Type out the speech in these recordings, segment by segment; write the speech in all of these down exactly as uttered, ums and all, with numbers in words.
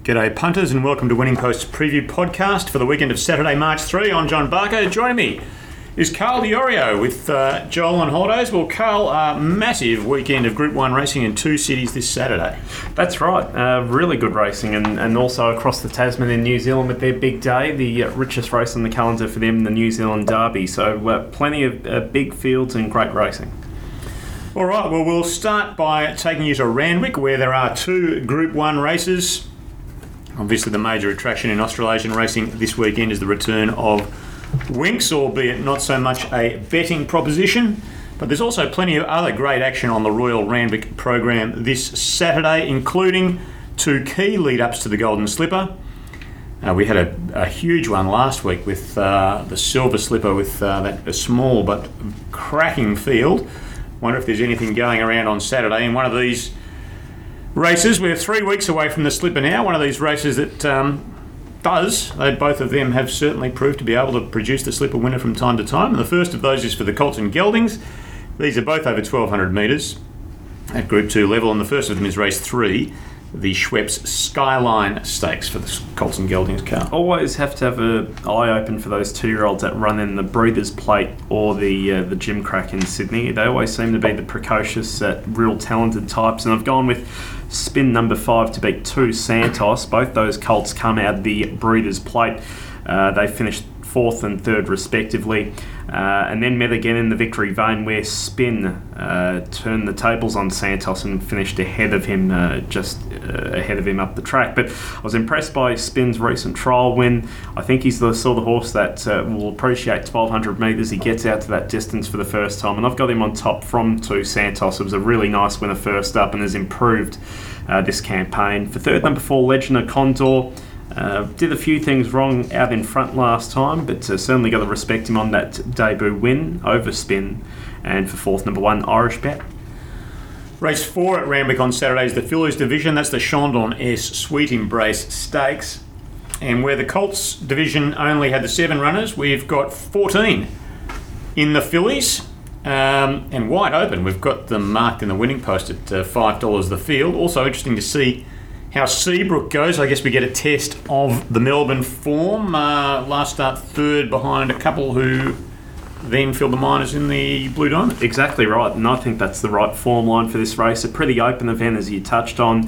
G'day punters and welcome to Winning Post's preview podcast for the weekend of Saturday, March third. I'm John Barker. Joining me is Carl Diorio with uh, Joel on holidays. Well, Carl, a massive weekend of Group one racing in two cities this Saturday. That's right. Uh, really good racing and, and also across the Tasman in New Zealand with their big day, the uh, richest race on the calendar for them, the New Zealand Derby. So uh, plenty of uh, big fields and great racing. All right, well, we'll start by taking you to Randwick, where there are two Group one races. Obviously, the major attraction in Australasian racing this weekend is the return of Winx, albeit not so much a betting proposition. But there's also plenty of other great action on the Royal Randwick program this Saturday, including two key lead-ups to the Golden Slipper. Uh, we had a, a huge one last week with uh, the Silver Slipper with uh, that a small but cracking field. Wonder if there's anything going around on Saturday in one of these races. We're three weeks away from the Slipper now. One of these races that um, does, they, both of them have certainly proved to be able to produce the Slipper winner from time to time. And the first of those is for the Colts and Geldings. These are both over twelve hundred metres at Group two level, and the first of them is race three, the Schweppes Skyline Stakes for the Colts and Geldings car. Always have to have an eye open for those two-year-olds that run in the Breeders' Plate or the uh, the Gimcrack in Sydney. They always seem to be the precocious, uh, real talented types, and I've gone with spin number five to beat two Santos. Both those colts come out of the Breeders' Plate. Uh, they finished fourth and third respectively, uh, and then met again in the victory vein where Spin uh, turned the tables on Santos and finished ahead of him, uh, just uh, ahead of him up the track. But I was impressed by Spin's recent trial win. I think he's the sort of horse that uh, will appreciate twelve hundred metres. He gets out to that distance for the first time, and I've got him on top from two Santos. It was a really nice winner first up and has improved uh, this campaign. For third, number four, Legend of Condor. Uh, did a few things wrong out in front last time, but uh, certainly got to respect him on that debut win over Spin. And for fourth, number one, Irish Bet. Race four at Randwick on Saturday is the Fillies division. That's the Chandon S Sweet Embrace Stakes. And where the Colts division only had the seven runners, we've got fourteen in the Fillies. Um, and wide open, we've got them marked in the winning post at uh, five dollars the field. Also interesting to see how Seabrook goes. I guess we get a test of the Melbourne form. Uh, last start third behind a couple who then filled the minors in the Blue Diamond. Exactly right, and I think that's the right form line for this race. A pretty open event, as you touched on.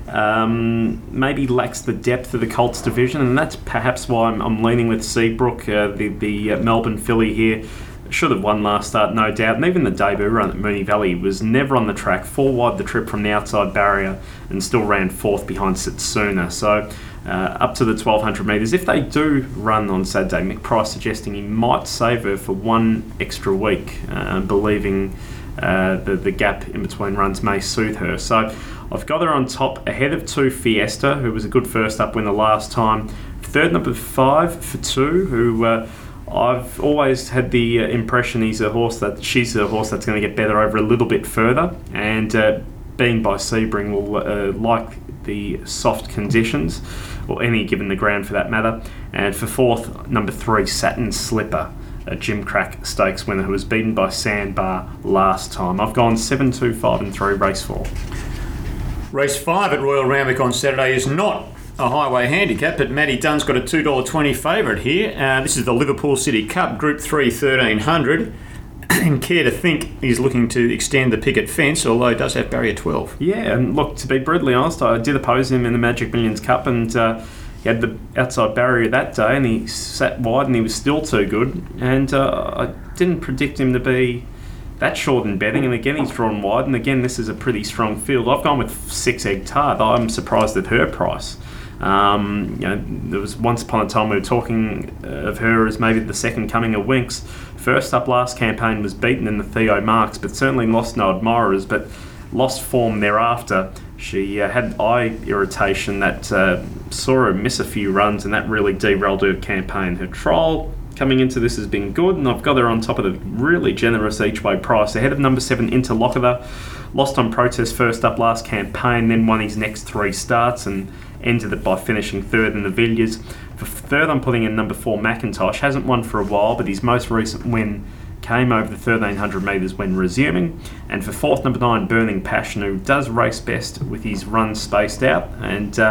Um, maybe lacks the depth of the Colts division, and that's perhaps why I'm, I'm leaning with Seabrook, uh, the, the uh, Melbourne filly here. Should have won last start, no doubt. And even the debut run at Moonee Valley was never on the track, four wide the trip from the outside barrier, and still ran fourth behind Satsuna. So uh, up to the twelve hundred metres. If they do run on Saturday, Mick Price suggesting he might save her for one extra week, uh, believing uh, the, the gap in between runs may soothe her. So I've got her on top ahead of two Fiesta, who was a good first up winner last time. Third, number five for two, who... Uh, I've always had the uh, impression he's a horse that she's a horse that's going to get better over a little bit further, and uh, being by Sebring will uh, like the soft conditions, or any given the ground for that matter. And for fourth, number three, Satin Slipper, a Gimcrack Stakes winner who was beaten by Sandbar last time. I've gone seven, two, five and three, race four. Race five at Royal Randwick on Saturday is not a highway handicap, but Matty Dunn's got a two dollars twenty favourite here. Uh, this is the Liverpool City Cup, Group three, thirteen hundred. And care to think he's looking to extend the picket fence, although he does have barrier twelve. Yeah, and look, to be brutally honest, I did oppose him in the Magic Millions Cup, and uh, he had the outside barrier that day, and he sat wide, and he was still too good. And uh, I didn't predict him to be that short in betting, and again he's drawn wide, and again this is a pretty strong field. I've gone with Six Egg Tart. I'm surprised at her price. Um, you know, there was once upon a time we were talking of her as maybe the second coming of Winx. First up last campaign was beaten in the Theo Marks, but certainly lost no admirers, but lost form thereafter. She uh, had eye irritation that uh, saw her miss a few runs, and that really derailed her campaign. Her trial coming into this has been good, and I've got her on top of a really generous each way price ahead of number seven, Interlocutor. Lost on protest first up last campaign, then won his next three starts and ended it by finishing third in the Villiers. For third, I'm putting in number four, Macintosh. Hasn't won for a while, but his most recent win came over the thirteen hundred metres when resuming. And for fourth, number nine, Burning Passion, who does race best with his run spaced out. And uh,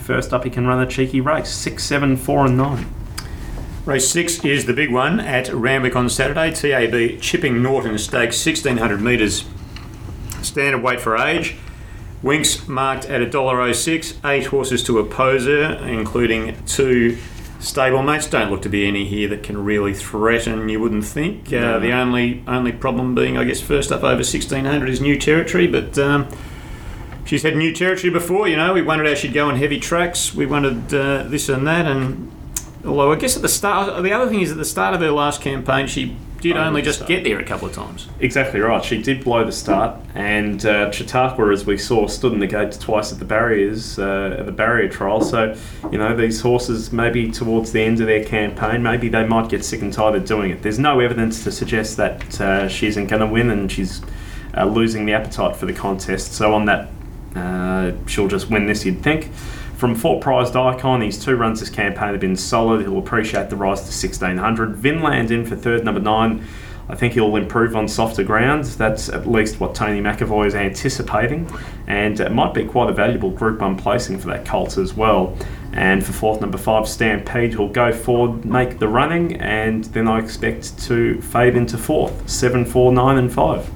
first up, he can run a cheeky race. Six, seven, four, and nine. Race six is the big one at Randwick on Saturday. T A B Chipping Norton Stakes, sixteen hundred metres. Standard weight for age. Winks marked at one dollar oh six. Eight horses to oppose her, including two stablemates. Don't look to be any here that can really threaten, you wouldn't think. Uh, No. The only only problem being, I guess, first up over sixteen hundred is New Territory, but um, she's had New Territory before, you know. We wondered how she'd go on heavy tracks. We wondered uh, this and that, and although I guess at the start, the other thing is at the start of her last campaign, she did Oh, only the just start. get there a couple of times. Exactly right. She did blow the start, and uh, Chautauqua, as we saw, stood in the gates twice at the barriers, uh, at the barrier trial. So, you know, these horses, maybe towards the end of their campaign, maybe they might get sick and tired of doing it. There's no evidence to suggest that uh, she isn't going to win, and she's uh, losing the appetite for the contest. So on that, uh, she'll just win this, you'd think. From Fort Prized Icon, his two runs this campaign have been solid. He'll appreciate the rise to sixteen hundred. Vinland in for third, number nine. I think he'll improve on softer ground. That's at least what Tony McAvoy is anticipating. And it might be quite a valuable Group one placing for that colt as well. And for fourth, number five, Stampede, he'll go forward, make the running, and then I expect to fade into fourth. Seven, four, nine, and five.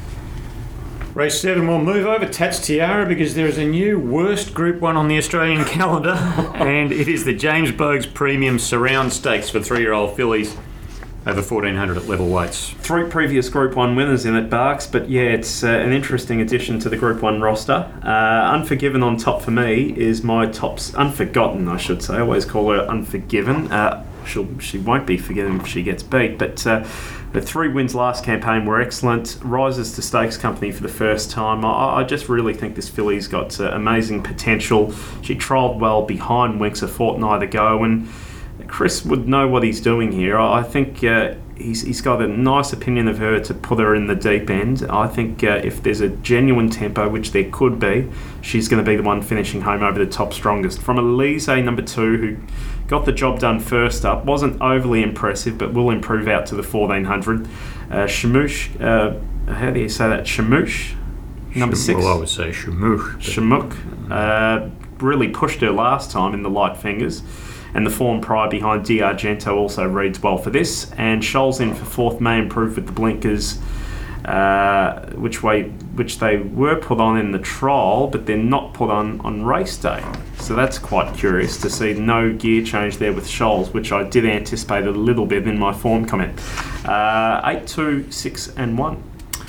Race seven will move over Tats Tiara because there is a new worst Group one on the Australian calendar, and it is the James Bogues Premium Surround Stakes for three-year-old fillies over fourteen hundred at level weights. Three previous Group one winners in it, Barks, but yeah, it's uh, an interesting addition to the Group one roster. Uh, Unforgiven on top for me is my tops. Unforgotten, I should say. I always call her Unforgiven. Uh, she'll, she won't be forgiven if she gets beat, but uh, the three wins last campaign were excellent. Rises to stakes company for the first time. I, I just really think this filly's got uh, amazing potential. She trialled well behind Winks a fortnight ago, and Chris would know what he's doing here. I think uh, he's, he's got a nice opinion of her to put her in the deep end. I think uh, if there's a genuine tempo, which there could be, she's going to be the one finishing home over the top strongest. From Elise, number two, who got the job done first up, wasn't overly impressive, but will improve out to the fourteen hundred. Uh, Shamoosh, uh, how do you say that? Shamoosh, number Shum- six. Well, I would say Shamook. but- Shamook uh, really pushed her last time in the light fingers, and the form prior behind Di Argento also reads well for this. And Scholl's in for fourth, may improve with the blinkers, uh, which way which they were put on in the trial, but they're not put on on race day. So that's quite curious to see no gear change there with Scholl's, which I did anticipate a little bit in my form comment. Uh, eight, two, six, and one.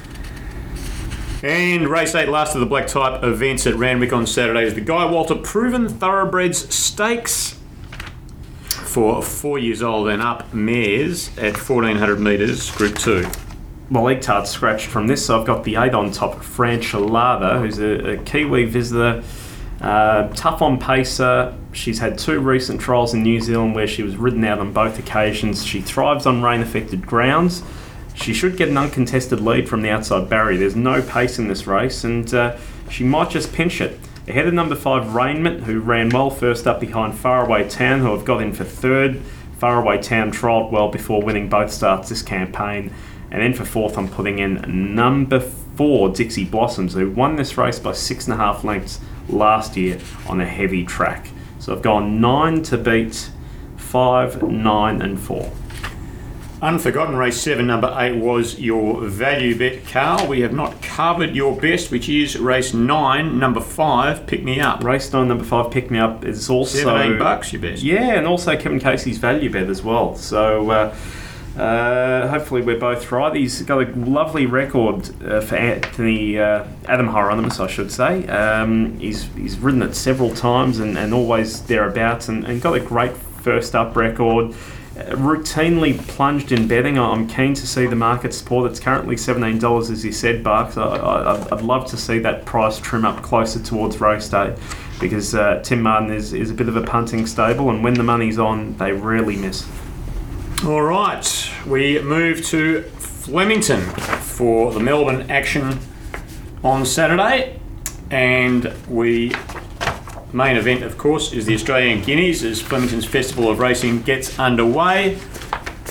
And race eight, last of the black type events at Randwick on Saturday, is the Guy Walter Proven Thoroughbreds Stakes for four years old and up mares at fourteen hundred metres, Group two. Well, Egtard scratched from this, so I've got the eight on top, Franchalada, who's a, a Kiwi visitor, uh, tough on pacer. She's had two recent trials in New Zealand where she was ridden out on both occasions. She thrives on rain-affected grounds. She should get an uncontested lead from the outside barrier. There's no pace in this race, and uh, she might just pinch it. Ahead of number five, Rainment, who ran well first up behind Faraway Town, who I've got in for third. Faraway Town trialled well before winning both starts this campaign. And then for fourth, I'm putting in number four, Dixie Blossoms, who won this race by six and a half lengths last year on a heavy track. So I've gone nine to beat five, nine, and four. Unforgotten race seven, number eight was your value bet, Carl. We have not covered your best, which is race nine, number five, Pick Me Up. Race nine, number five, Pick Me Up is also seventeen bucks, your best. Yeah, and also Kevin Casey's value bet as well. So uh, uh, hopefully we're both right. He's got a lovely record uh, for Anthony uh, Adam Hieronymus, I should say. Um, he's he's ridden it several times and, and always thereabouts, and, and got a great first up record. Uh, routinely plunged in betting. I'm keen to see the market support. It's currently seventeen dollars, as you said, Barks. I, I, I'd love to see that price trim up closer towards race day, because uh, Tim Martin is, is a bit of a punting stable, and when the money's on, they rarely miss. All right, we move to Flemington for the Melbourne action on Saturday, and we main event, of course, is the Australian Guineas as Flemington's Festival of Racing gets underway.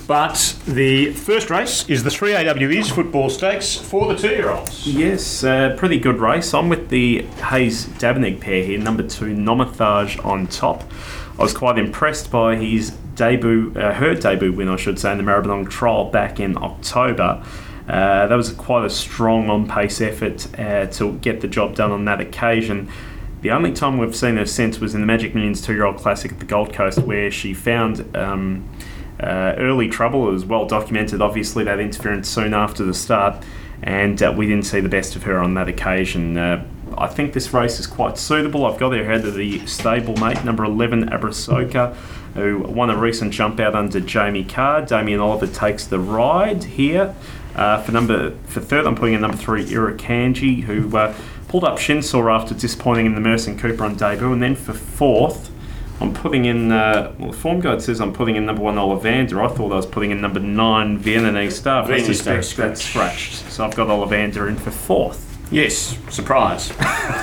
But the first race is the three A W Es Football Stakes for the two-year-olds. Yes, uh, pretty good race. I'm with the Hayes Daveneg pair here, number two, Nomathage on top. I was quite impressed by his debut, uh, her debut win, I should say, in the Maribyrnong trial back in October. Uh, that was quite a strong on-pace effort uh, to get the job done on that occasion. The only time we've seen her since was in the Magic Millions two-year-old classic at the Gold Coast, where she found um, uh, early trouble. It was well documented, obviously, that interference soon after the start, and uh, we didn't see the best of her on that occasion. Uh, I think this race is quite suitable. I've got her ahead of the stablemate, number eleven, Abrasoka, who won a recent jump out under Jamie Carr. Damien Oliver takes the ride here. Uh, for number for third, I'm putting in number three, Irakanji, who uh, pulled up shin sore after disappointing in the Merson Cooper on debut. And then for fourth, I'm putting in, uh, well, the form guide says I'm putting in number one, Ollivander. I thought I was putting in number nine, Viennese Star. I suspect that's scratched. So I've got Ollivander in for fourth. Yes, surprise.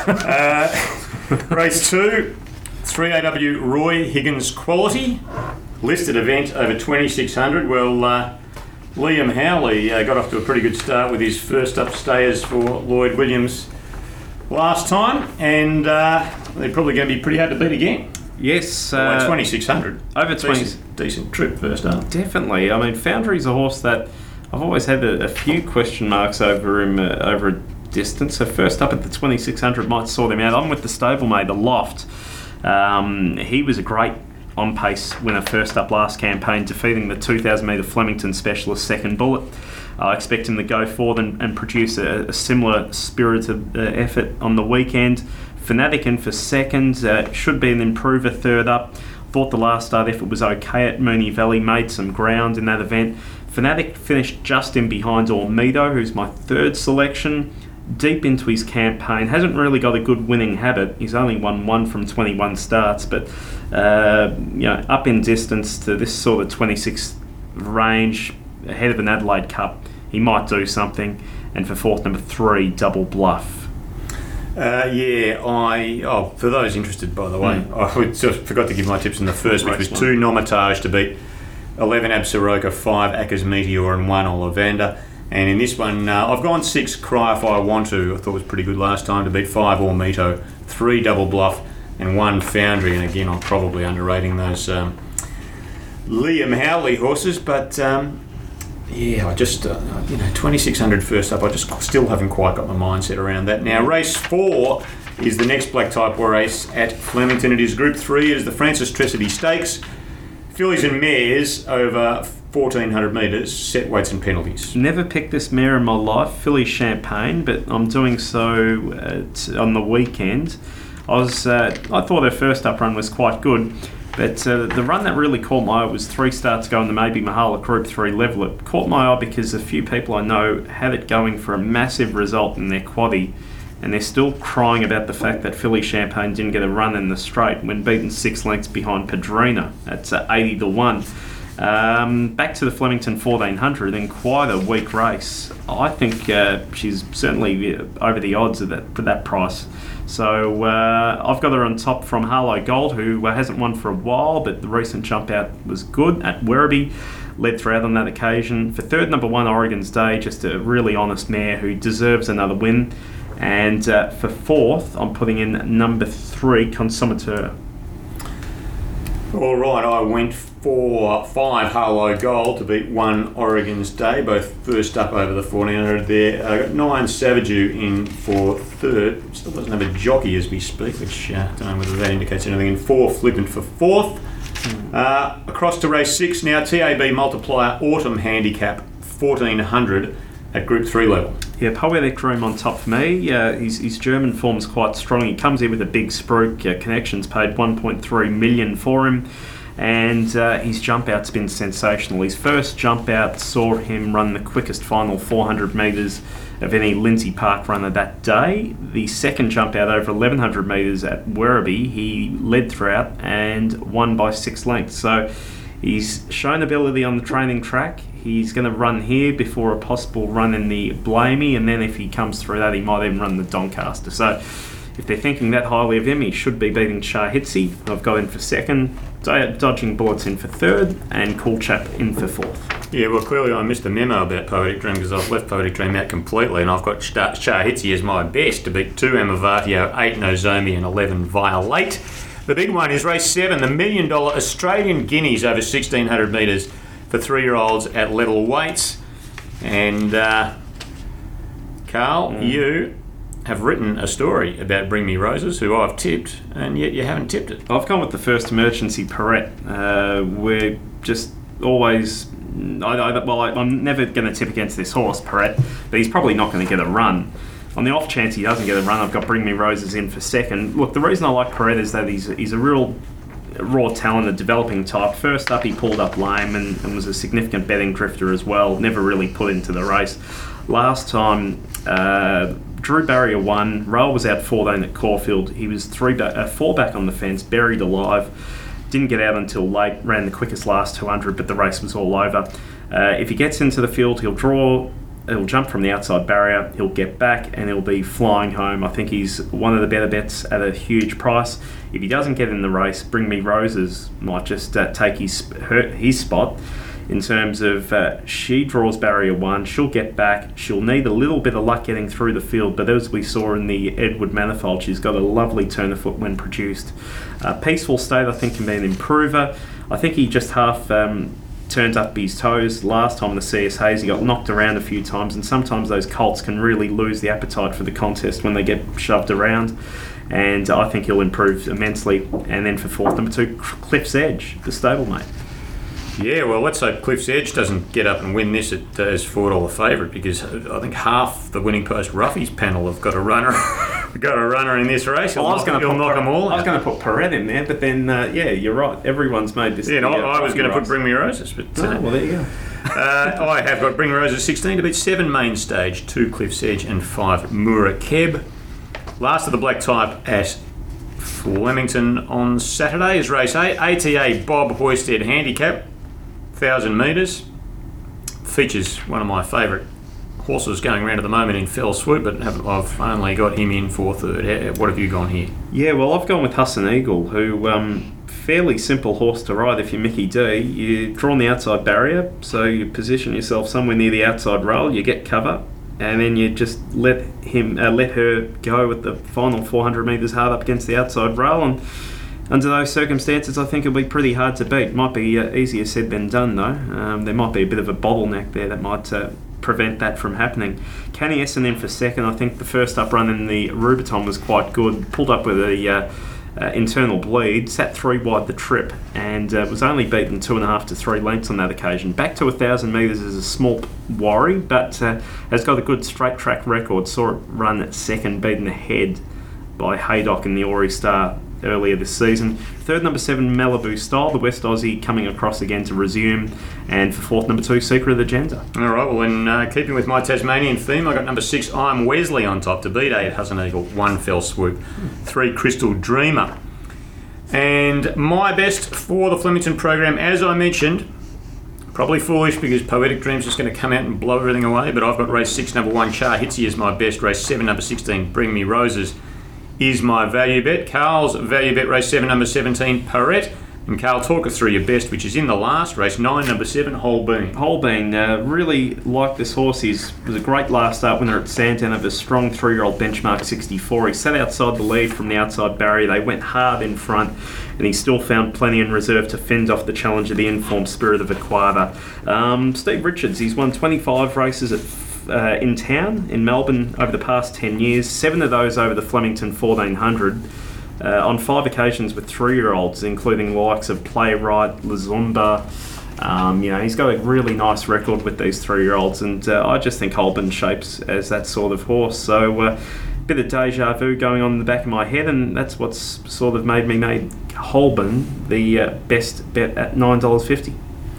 uh, race two, three A W Roy Higgins Quality. Listed event over twenty-six hundred. Well, uh, Liam Howley uh, got off to a pretty good start with his first upstayers for Lloyd Williams last time, and uh, they're probably going to be pretty hard to beat again. Yes. Uh, well, twenty-six hundred. Over twenty. Decent, decent trip first up. Definitely. I mean, Foundry's a horse that I've always had a, a few question marks over him uh, over a distance. So first up at the twenty-six hundred might sort him out. I'm with the stablemate, the Loft. Um, he was a great on-pace winner first up last campaign, defeating the two thousand metre Flemington specialist Second Bullet. I expect him to go forward and, and produce a, a similar spirited uh, effort on the weekend. Fanatic in for second, uh, should be an improver third up. Thought the last start effort was okay at Moonee Valley, made some ground in that event. Fanatic finished just in behind Ormedo, who's my third selection. Deep into his campaign, hasn't really got a good winning habit. He's only won one from twenty-one starts, but uh, you know, up in distance to this sort of twenty-six range, ahead of an Adelaide Cup, he might do something. And for fourth, number three, Double Bluff. Uh, yeah, I. Oh, for those interested, by the way, mm. I just forgot to give my tips in the first, which was two Nomatage to beat eleven Absaroka, five Acker's Meteor, and one Ollivander. And in this one, uh, I've gone six Cry If I Want To. I thought it was pretty good last time to beat five Ormeto, three Double Bluff, and one Foundry. And again, I'm probably underrating those um, Liam Howley horses, but um, yeah, I just uh, you know twenty-six hundred first up. I just still haven't quite got my mindset around that. Now, race four is the next black type race at Flemington. It is Group Three. It is the Francis Tressady Stakes. Fillies and mares over fourteen hundred metres, set weights and penalties. Never picked this mare in my life, Filly Champagne, but I'm doing so at, on the weekend. I was, uh, I thought her first up run was quite good, but uh, the run that really caught my eye was three starts ago in the Maybe Mahala Group three level. It caught my eye because a few people I know had it going for a massive result in their quaddie, and they're still crying about the fact that Filly Champagne didn't get a run in the straight when beaten six lengths behind Padrina. That's uh, eighty to one. Um, back to the Flemington fourteen hundred, in quite a weak race. I think uh, she's certainly over the odds of that, for that price. So uh, I've got her on top from Harlow Gold, who hasn't won for a while, but the recent jump out was good at Werribee. Led throughout on that occasion. For third, number one, Oregon's Day, just a really honest mare who deserves another win. And uh, for fourth, I'm putting in number three, Consumateur. All right, I went for five Harlow Gold to beat one Oregon's Day, both first up over the fourteen hundred there. I got nine Savageu in for third. Still doesn't have a jockey as we speak, which I uh, don't know whether that indicates anything. And four Flippant for fourth. Uh, across to race six now, T A B Multiplier Autumn Handicap fourteen hundred at Group three level. Yeah, Poetic Room on top for me. Uh, his, his German form's quite strong. He comes in with a big spruik. Uh, Connections paid one point three million dollars for him. And uh, his jump out's been sensational. His first jump out saw him run the quickest final four hundred metres of any Lindsay Park runner that day. The second jump out over eleven hundred metres at Werribee, he led throughout and won by six lengths. So he's shown ability on the training track. He's going to run here before a possible run in the Blamey, and then if he comes through that, he might even run the Doncaster. So If they're thinking that highly of him, he should be beating Shahitsi. I've got him for second, Dodging Bullets in for third, and Cool Chap in for fourth. Yeah, well, clearly I missed the memo about Poetic Dream because I've left Poetic Dream out completely, and I've got Shahitsi as my best to beat two Amavatio, eight Nozomi, and eleven Violate. The big one is race seven, the million dollar Australian Guineas over sixteen hundred metres for three-year-olds at level weights. And uh, Carl, mm. you have written a story about Bring Me Roses, who I've tipped, and yet you haven't tipped it. I've gone with the First Emergency Perrette. Uh, we're just always... I, I, well, I, I'm never going to tip against this horse, Perrette, but he's probably not going to get a run. On the off chance he doesn't get a run, I've got Bring Me Roses in for second. Look, the reason I like Perrette is that he's, he's a real raw talent, a developing type. First up, he pulled up lame and, and was a significant betting drifter as well. Never really put into the race. Last time... Uh, Drew Barrier won. Rail was out fourteen at Caulfield. He was three ba- uh, four back on the fence, buried alive. Didn't get out until late. Ran the quickest last two hundred, but the race was all over. Uh, if he gets into the field, he'll draw. He'll jump from the outside barrier. He'll get back, and he'll be flying home. I think he's one of the better bets at a huge price. If he doesn't get in the race, Bring Me Roses might just uh, take his her, his spot. In terms of uh, she draws barrier one, she'll get back, she'll need a little bit of luck getting through the field, but as we saw in the Edward Manifold, she's got a lovely turn of foot when produced. Uh, Peaceful State, I think, can be an improver. I think he just half um, turns up his toes. Last time in the C S As, he got knocked around a few times, and sometimes those colts can really lose the appetite for the contest when they get shoved around. And I think he'll improve immensely. And then for fourth, number two, Cliff's Edge, the stablemate. Yeah, well, let's hope Cliff's Edge doesn't get up and win this at, uh, as four dollar favourite, because I think half the Winning Post Roughies panel have got a runner got a runner in this race. Well, I was going to knock them all I was out. going to put Perrette in there, but then, uh, yeah, you're right. Everyone's made this. Yeah, no, uh, I was going to put Bring Me Roses, but uh, oh, well, there you go. uh, I have got Bring Me Roses sixteen to beat seven Main Stage, two Cliff's Edge, and five Murakeb. Last of the black type at Flemington on Saturday is race eight, A T A Bob Hoisted Handicap. Thousand metres. Features one of my favourite horses going around at the moment in Fell Swoop, but I've only got him in for third. What have you gone here? Yeah, well, I've gone with Husson Eagle, who um, fairly simple horse to ride if you're Mickey D. You draw on the outside barrier, so you position yourself somewhere near the outside rail, you get cover, and then you just let him, uh, let her go with the final four hundred metres hard up against the outside rail, and under those circumstances, I think it'll be pretty hard to beat. Might be uh, easier said than done, though. Um, there might be a bit of a bottleneck there that might uh, prevent that from happening. Canny Essendon for second. I think the first up run in the Rubiton was quite good. Pulled up with a uh, uh, internal bleed, sat three wide the trip, and uh, was only beaten two and a half to three lengths on that occasion. Back to a thousand metres is a small worry, but uh, has got a good straight track record. Saw it run at second, beaten ahead by Haydock in the Ori Star earlier this season. Third, number seven, Malibu Style, the West Aussie coming across again to resume. And for fourth, number two, Secret of the Gender. All right, well, in uh, keeping with my Tasmanian theme, I got number six, I'm Wesley on top to beat eight, Husson Eagle, one Fell Swoop, three, Crystal Dreamer. And my best for the Flemington program, as I mentioned, probably foolish because Poetic Dream's just going to come out and blow everything away, but I've got race six, number one, Shahitsi as my best, race seven, number sixteen, Bring Me Roses is my value bet. Carl's value bet, race seven, number seventeen, Perrette. And Carl, talk us through your best, which is in the last, race nine, number seven, Holbein. Holbein, uh, really like this horse. He was a great last start winner at Sandown of a strong three-year-old benchmark sixty-four. He sat outside the lead from the outside barrier. They went hard in front, and he still found plenty in reserve to fend off the challenge of the informed Spirit of Equata. Um, Steve Richards, he's won twenty-five races at Uh, in town in Melbourne over the past ten years, seven of those over the Flemington fourteen hundred, uh, on five occasions with three-year-olds, including the likes of Playwright, Lazumba. Um, you know, he's got a really nice record with these three-year-olds, and uh, I just think Holbein shapes as that sort of horse. So a uh, bit of deja vu going on in the back of my head, and that's what's sort of made me make Holbein the uh, best bet at nine dollars fifty.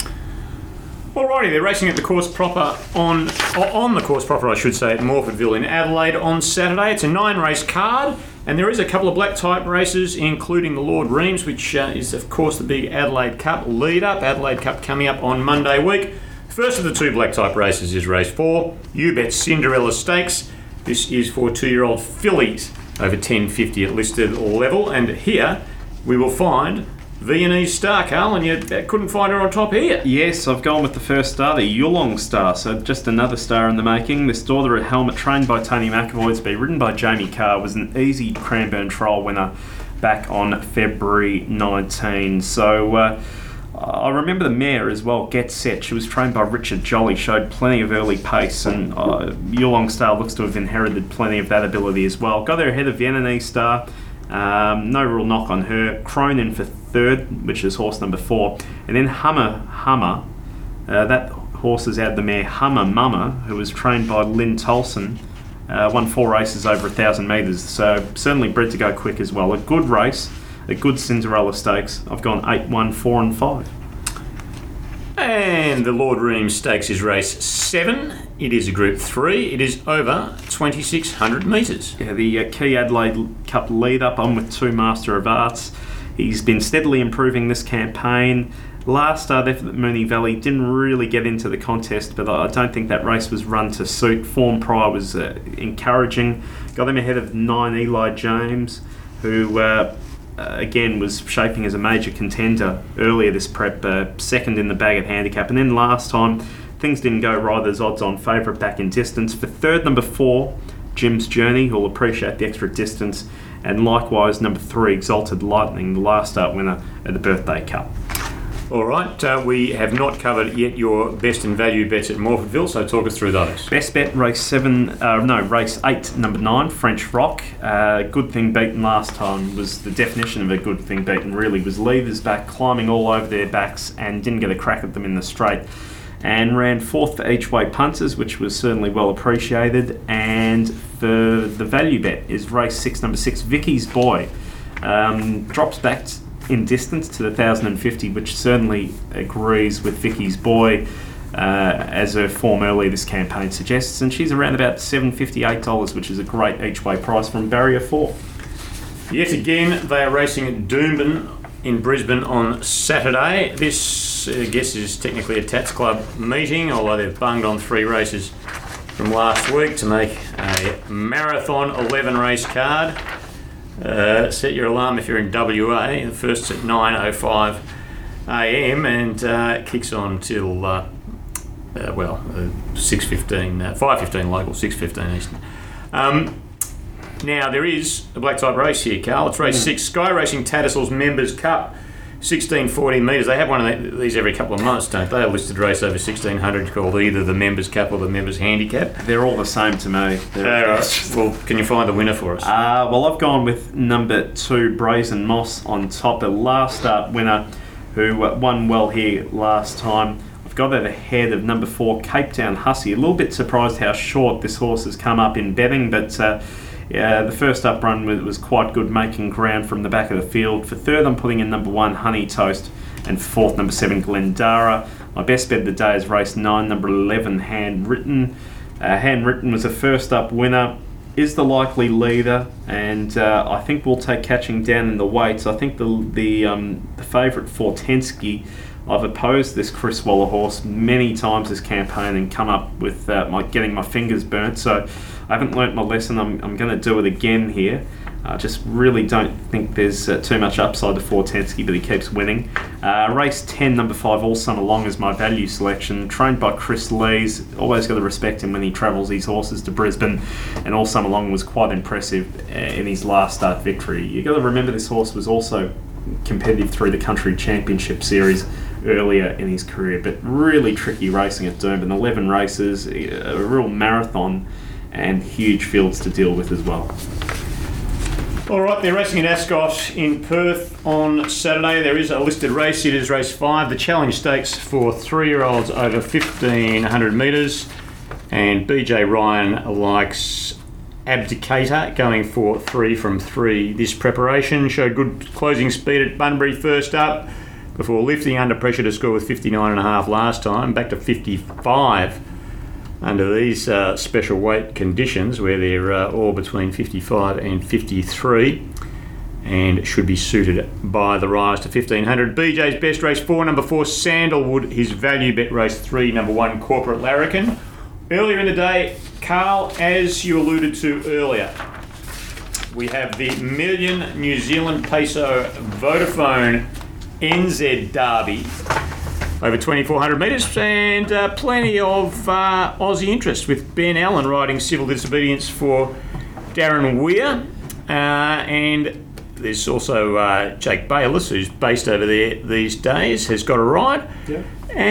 Alrighty, they're racing at the course proper on on the course proper, I should say, at Morfordville in Adelaide on Saturday. It's a nine-race card, and there is a couple of black-type races, including the Lord Reims, which uh, is, of course, the big Adelaide Cup lead-up. Adelaide Cup coming up on Monday week. First of the two black-type races is race four, You Bet Cinderella Stakes. This is for two-year-old fillies. over ten fifty at listed level. And here we will find Viennese Star, Carl, and you couldn't find her on top here. Yes, I've gone with the first star, the Yulong Star, so just another star in the making. This daughter at Helmet, trained by Tony McAvoy to be ridden by Jamie Carr, was an easy Cranbourne trial winner back on February nineteenth. So uh, I remember the mare as well, Get Set. She was trained by Richard Jolly, showed plenty of early pace, and uh, Yulong Star looks to have inherited plenty of that ability as well. Got there ahead of Viennese Star. Um, no real knock on her. Cronin for third, which is horse number four. And then Hummer Hummer. Uh, that horse is out of the mare Hummer Mummer, who was trained by Lynn Tolson. Uh, won four races over a thousand metres. So certainly bred to go quick as well. A good race, a good Cinderella Stakes. I've gone eight, one, four and five. And the Lord Reams Stakes is race seven. It is a Group three. It is over twenty-six hundred metres. Yeah, the uh, Key Adelaide Cup lead-up. I'm with two Master of Arts. He's been steadily improving this campaign. Last start effort at Moonee Valley didn't really get into the contest, but I don't think that race was run to suit. Form prior was uh, encouraging. Got him ahead of nine Eli James, who... Uh, Uh, again, was shaping as a major contender earlier this prep, uh, second in the bag at handicap. And then last time, things didn't go right. There's odds-on favourite back in distance. For third, number four, Jim's Journey, who'll appreciate the extra distance. And likewise, number three, Exalted Lightning, the last start winner at the Birthday Cup. All right, uh, we have not covered yet your best and value bets at Morfordville, so talk us through those. Best bet, race seven, uh, no, race eight, number nine, French Rock. Uh, good thing beaten last time was the definition of a good thing beaten, really, was leaders back, climbing all over their backs and didn't get a crack at them in the straight. And ran fourth for each way punters, which was certainly well appreciated. And for the value bet is race six, number six, Vicky's Boy. Um, drops back t- in distance to the one thousand fifty, which certainly agrees with Vicky's Boy, uh, as her form early this campaign suggests, and she's around about seven dollars fifty-eight, which is a great each way price from barrier four. Yet again, they are racing at Doomben in Brisbane on Saturday. This, I guess, is technically a Tats Club meeting, although they've bunged on three races from last week to make a marathon eleven race card. Uh, set your alarm if you're in W A. The first's at nine oh five a m and uh, kicks on till uh, uh, well uh, six fifteen, uh, five fifteen local, six fifteen Eastern. Um, now there is a black type race here, Carl. It's race mm. six, Sky Racing Tattersalls Members Cup, sixteen fourteen metres. They have one of these every couple of months, don't they? A listed race over sixteen hundred called either the Members Cup or the Members Handicap. They're all the same to me. Uh, right. Well, can you find the winner for us? Uh, well, I've gone with number two, Brazen Moss, on top. A last start winner who won well here last time. I've got it ahead of number four, Cape Town Hussey. A little bit surprised how short this horse has come up in betting, but... Uh, Yeah, the first up run was quite good, making ground from the back of the field. For third, I'm putting in number one, Honey Toast, and fourth, number seven, Glendara. My best bet of the day is race nine, number eleven, Handwritten. Uh, Handwritten was a first up winner, is the likely leader, and uh, I think we'll take Catching Down in the weights. I think the the um, the favourite, Fortensky, I've opposed this Chris Waller horse many times this campaign and come up with uh, my getting my fingers burnt. So I haven't learnt my lesson. I'm, I'm going to do it again here. I uh, just really don't think there's uh, too much upside to Fortensky, but he keeps winning. Uh, race ten, number five, All Summer Long is my value selection. Trained by Chris Lees. Always got to respect him when he travels these horses to Brisbane. And All Summer Long was quite impressive uh, in his last start victory. You've got to remember this horse was also competitive through the Country Championship Series earlier in his career, but really tricky racing at Doomben. eleven races, a real marathon, and huge fields to deal with as well. All right, they're racing at Ascot in Perth on Saturday. There is a listed race. It is race five, the Challenge Stakes for three-year-olds over fifteen hundred metres. And B J Ryan likes Abdicator, going for three from three. This preparation showed good closing speed at Bunbury first up, before lifting under pressure to score with fifty-nine and a half last time, back to fifty-five under these uh, special weight conditions where they're uh, all between fifty-five and fifty-three, and should be suited by the rise to fifteen hundred. B J's best race four, number four, Sandalwood. His value bet race three, number one, Corporate Larrikin. Earlier in the day, Carl, as you alluded to earlier, we have the Million New Zealand Peso Vodafone N Z Derby over twenty-four hundred metres, and uh, plenty of uh, Aussie interest with Ben Allen riding Civil Disobedience for Darren Weir, uh, and there's also uh, Jake Bayliss, who's based over there these days, has got a ride. Yeah.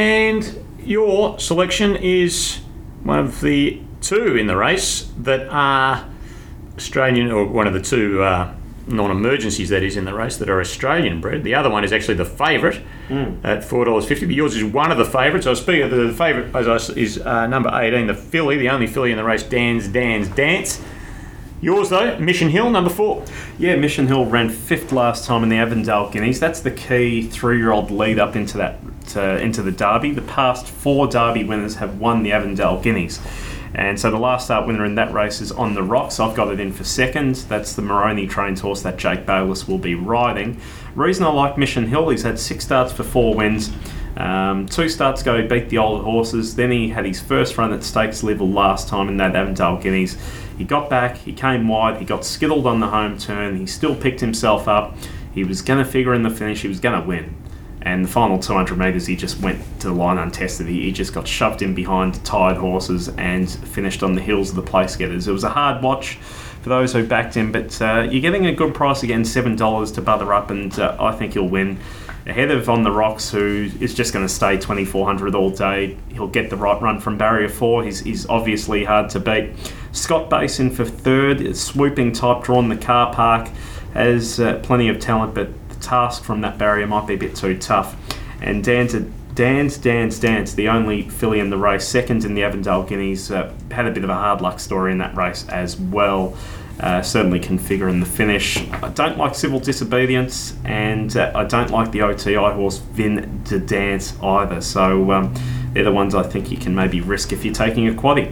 And your selection is one of the two in the race that are Australian, or one of the two uh, non-emergencies that is in the race that are Australian bred. The other one is actually the favourite mm. at four dollars fifty, but yours is one of the favourites. So speaking of the, the favourite, as I, is uh, number eighteen, the filly, the only filly in the race, Dan's Dan's Dance. Yours, though, Mission Hill, number four. Yeah, Mission Hill ran fifth last time in the Avondale Guineas. That's the key three-year-old lead up into that to, into the Derby. The past four Derby winners have won the Avondale Guineas. And so the last start winner in that race is On the Rocks. I've got it in for second. That's the Moroni trained horse that Jake Bayliss will be riding. Reason I like Mission Hill, he's had six starts for four wins. Um, two starts ago, he beat the older horses. Then he had his first run at stakes level last time in that Avondale Guineas. He got back, he came wide, he got skittled on the home turn, he still picked himself up. He was going to figure in the finish, he was going to win. And the final two hundred metres, he just went to the line untested. He, he just got shoved in behind tired horses and finished on the heels of the place getters. It was a hard watch for those who backed him, but uh, you're getting a good price again, seven dollars to bother up, and uh, I think he'll win. Ahead of On the Rocks, who is just going to stay twenty-four hundred all day. He'll get the right run from barrier four. He's, he's obviously hard to beat. Scott Basin for third, swooping type, drawn the car park, has uh, plenty of talent, but the task from that barrier might be a bit too tough. And Dan's, Dan's, Dan's, Dan's, the only filly in the race, second in the Avondale Guineas, uh, had a bit of a hard luck story in that race as well. Uh, certainly can figure in the finish. I don't like Civil Disobedience, and uh, I don't like the O T I horse Vin de Dance either. So um, they're the ones I think you can maybe risk if you're taking a quaddie.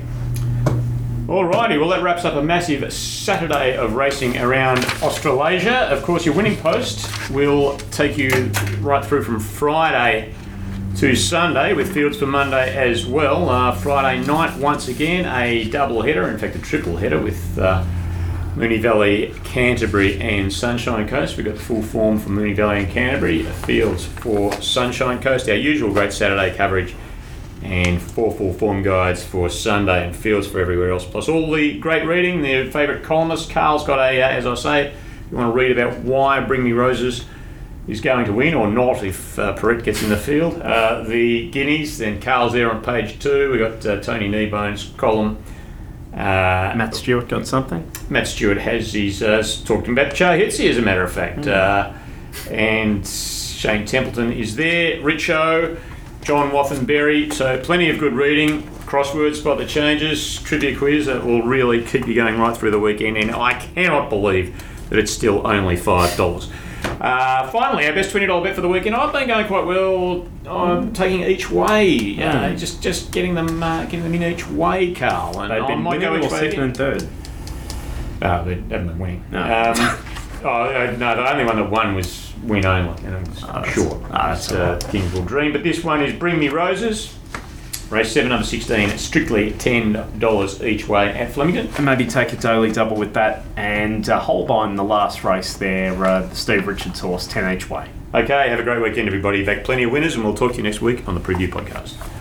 Alrighty, well that wraps up a massive Saturday of racing around Australasia. Of course, your winning post will take you right through from Friday to Sunday, with fields for Monday as well. Uh, Friday night, once again, a double header, in fact a triple header with uh, Moonee Valley, Canterbury and Sunshine Coast. We've got full form for Moonee Valley and Canterbury, fields for Sunshine Coast, our usual great Saturday coverage, and four full form guides for Sunday and fields for everywhere else. Plus all the great reading, their favourite columnist. Carl's got a, uh, as I say, if you want to read about why Bring Me Roses is going to win or not if uh, Perrette gets in the field. Uh, the Guineas, then Carl's there on page two. We've got uh, Tony Kneebone's column. Uh, Matt Stewart got something? Matt Stewart has his, uh, talking about Chahitsi as a matter of fact. Mm. Uh, and Shane Templeton is there. Richo, John Wathenberry. So plenty of good reading. Crosswords, spot the changes, trivia quiz that will really keep you going right through the weekend. And I cannot believe that it's still only five dollars. Uh, finally, our best twenty dollars bet for the weekend. I've been going quite well. I'm taking each way, uh, mm. just just getting them uh, getting them in each way, Carl. And They've I been might go winning each or way second and third. Oh, they haven't been winning. No. Um, oh uh, no, the only one that won was win only, and it was oh, short. Oh, that's uh, Kingsville Dream. But this one is Bring Me Roses. Race seven, number sixteen, strictly ten dollars each way at Flemington. And maybe take a daily double with that, and uh, Holbein, the last race there, uh, the Steve Richards horse, ten each way. Okay, have a great weekend, everybody. Back plenty of winners, and we'll talk to you next week on the Preview Podcast.